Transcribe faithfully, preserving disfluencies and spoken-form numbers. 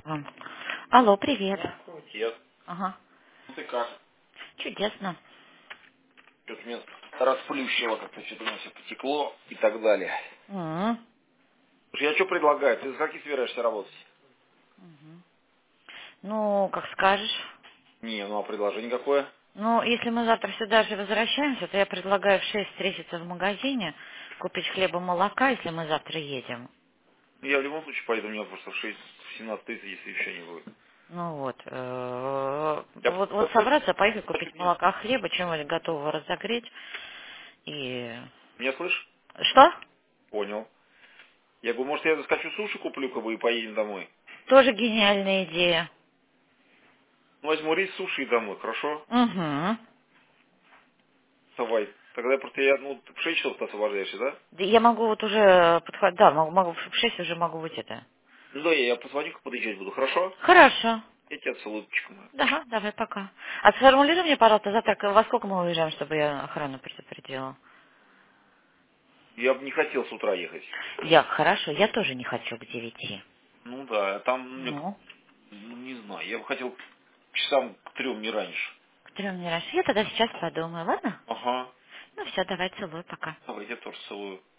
М. Алло, привет. Привет. Ага. Ну ты как? Чудесно. Что-то меня расплющило, как-то что-то у меня все потекло и так далее. М. Слушай, я что предлагаю? Ты за какие собираешься работать? Ну, как скажешь. Не, ну а предложение какое? Ну, если мы завтра сюда же возвращаемся, то я предлагаю в шесть встретиться в магазине, купить хлеба, молока, если мы завтра едем. Ну, я в любом случае поеду, у меня просто в шесть, в семнадцать тридцать, если еще не будет. Ну вот, э, Я вот, вот просто- собраться, поехать купить молока, хлеба, чем-нибудь готового разогреть. И Меня слышишь? что? Понял. Я говорю, может я заскочу суши куплю, как бы, и поедем домой. Тоже гениальная идея. Ну, возьму рис, суши и домой, хорошо? Угу. Давай. Тогда просто я, ну, ты в шесть часов ты освобождаешься, да? Да я могу вот уже подходить, да, могу, могу в шесть уже могу быть это. Ну да, я, я позвоню, как подъезжать буду, хорошо? Хорошо. Я тебя целую, птичка моя. Да, давай, пока. А сформулируй мне, пожалуйста, завтра к- во сколько мы уезжаем, чтобы я охрану предупредила? Я бы не хотел с утра ехать. Я, хорошо, я тоже не хочу к девяти. Ну да, там мне Ну, ну, не знаю, я бы хотел к часам к трем, не раньше. к трем не раньше. Я тогда сейчас подумаю, ладно? Ага. Ну все, давай, целую, пока. Давай, я тоже целую.